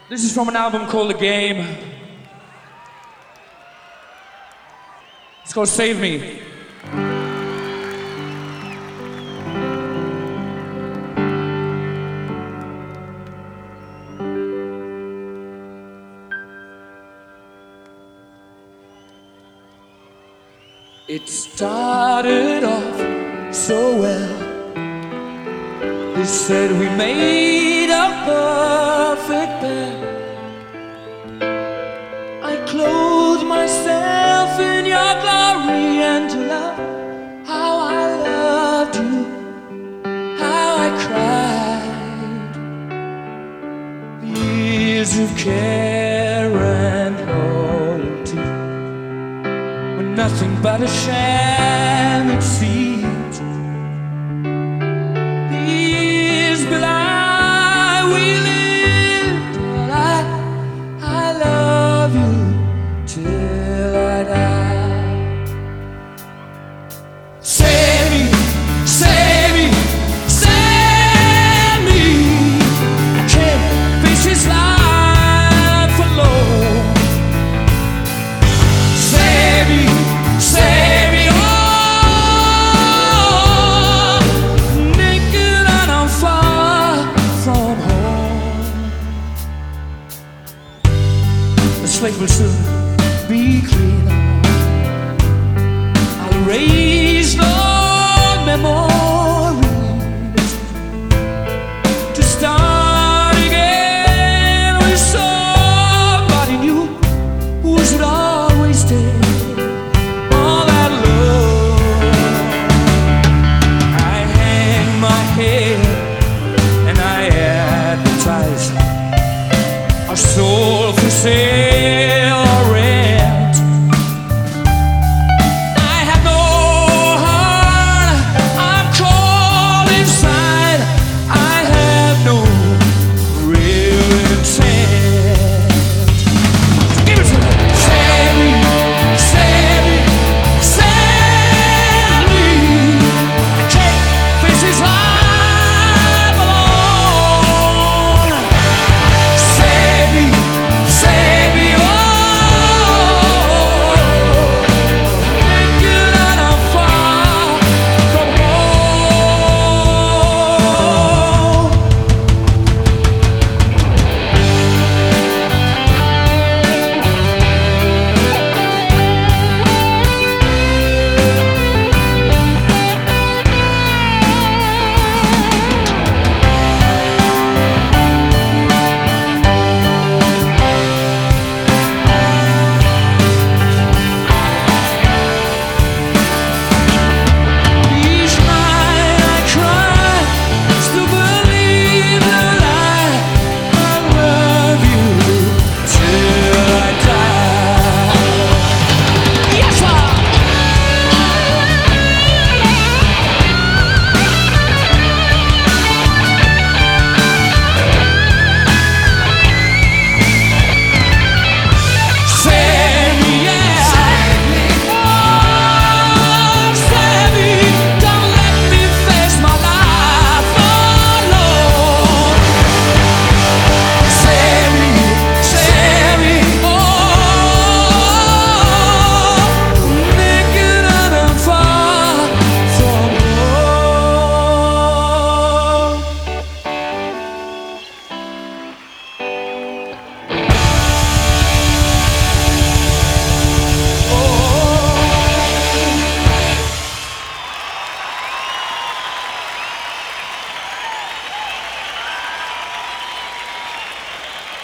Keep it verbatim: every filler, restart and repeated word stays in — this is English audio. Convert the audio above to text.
This is from an album called The Game. It's called Save Me. It started off so well. They said we made a perfect pair. I clothed myself in your glory and to love how I loved you, how I cried. Years of care and loyalty were nothing but a sham, it seemed. The slate will soon be clean. I'll erase no memories to start again with somebody new who should always stay. All that love, I hang my head and I advertise our soul for sale.